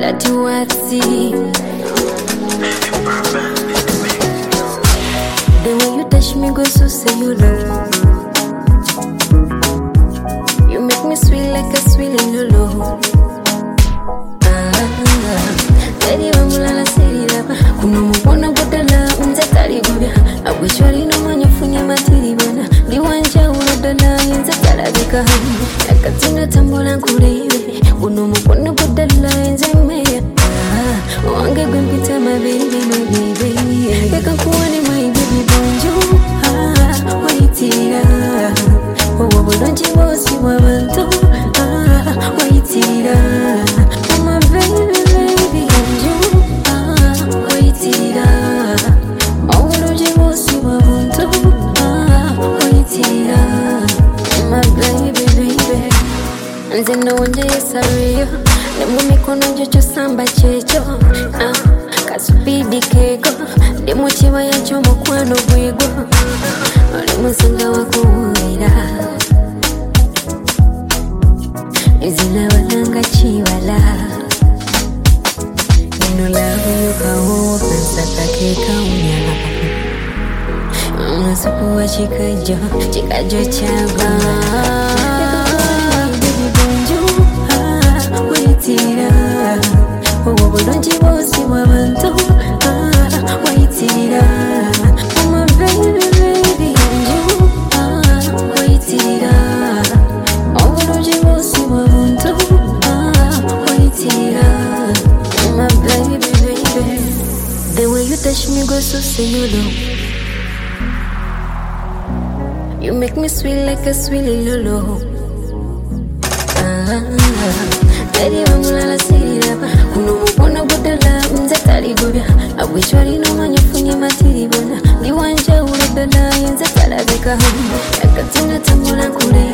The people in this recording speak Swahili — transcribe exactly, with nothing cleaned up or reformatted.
that you want to see. The way you touch me goes so say you love. You make me sweet like a sweet in the low. Daddy wamulala seri lapa kuno mupona bodala unza tali gubya abwechwali no manya funya matiri bana liwanja urodala unza tala bika nakatina tambola nkurebe kuno mupona bodala unza meya wange gwimpita my baby my baby yeka kuwane my baby bonjour ah waitira wowo bulonji bosi wabantu ah waitira my baby Nzino wanje yesariyo Nemu mikono jocho samba checho ah, kasupidi keko Demu chiwa ya chomo kwano bwego Olimu sanga wako uwira Izina walanga chiwala Nino lagu yuka uwa Nansaka keka unyala Unasupu wa chikajo Chikajo chagwa Waitira, wowo bulonji bosi wabantu ah, waitira, oh my baby baby you ah, waitira, oh bulonji bosi wabantu ah, waitira, oh my baby baby. The way you touch me goes so say you love. You make me sweet like a sweet lolo. Daddy wamulala seri lapa kuno mupona bodala unza tali gubya abwechwali no manya funya matiri bana liwanja urodala unza tala bika yakatina tambola nkure